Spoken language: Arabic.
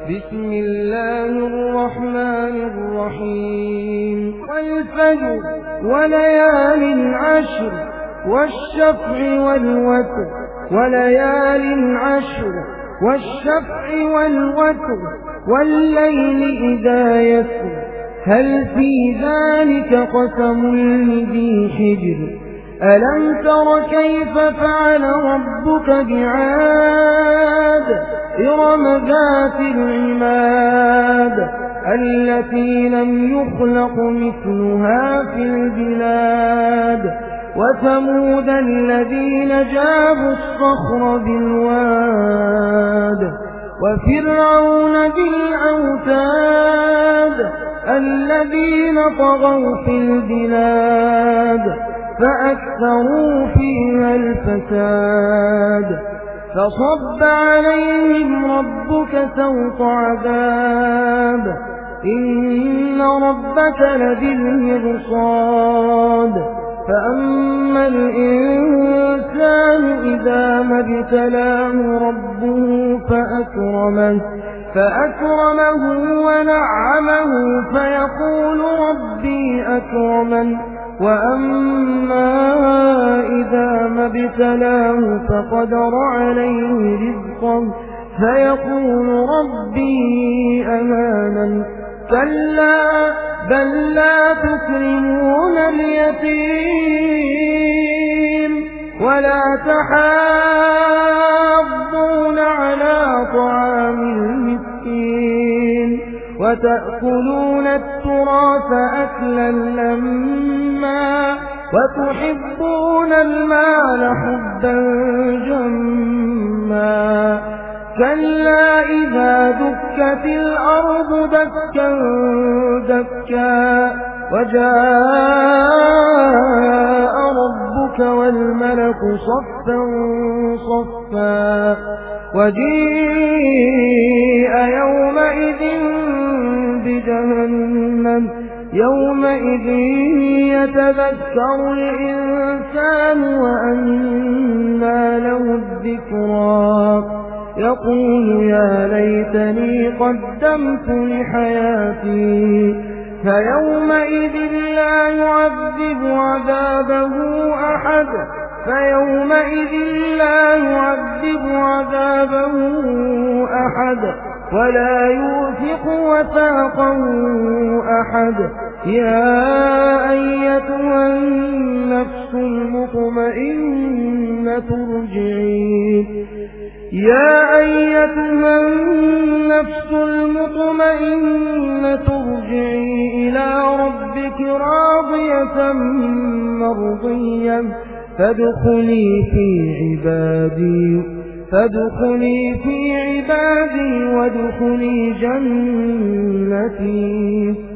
بسم الله الرحمن الرحيم والفجر وليال عشر والشفع والوتر وليال عشر والشفع والوتر والليل إذا يسر هل في ذلك قسم لذي حجر ألم تر كيف فعل ربك بعاد إرم ذات العماد التي لم يخلق مثلها في البلاد وثمود الذين جابوا الصخر بالواد وفرعون بالأوتاد الذين طغوا في البلاد فأكثروا فيها الفساد فصب عليهم ربك سوط عذاب إن ربك لبالمرصاد فأما الإنسان إذا ما ابتلاه ربه فأكرمه ونعمه فيقول ربي أكرمن وأما إذا ما ابتلاه فقدر عليه رزقه فيقول ربي أهانن كلا بل لا تكرمون اليتيم ولا تحاضون على طعام المسكين وتأكلون التراث أكلا لما وتحبون المال حبا جما كلا إذا دكت الأرض دكا دكا وجاء ربك والملك صفا صفا وجيء يومئذ بجهنم يومئذ يتذكر الإنسان وأنى له الذكرى يقول يا ليتني قدمت لحياتي فيومئذ لا يعذب عذابه أحد ولا يوثق وثاقه أحد يا أيتها النفس المطمئنة ارجعي إلى ربك راضية مرضية فادخلي في عبادي وادخلي جنتي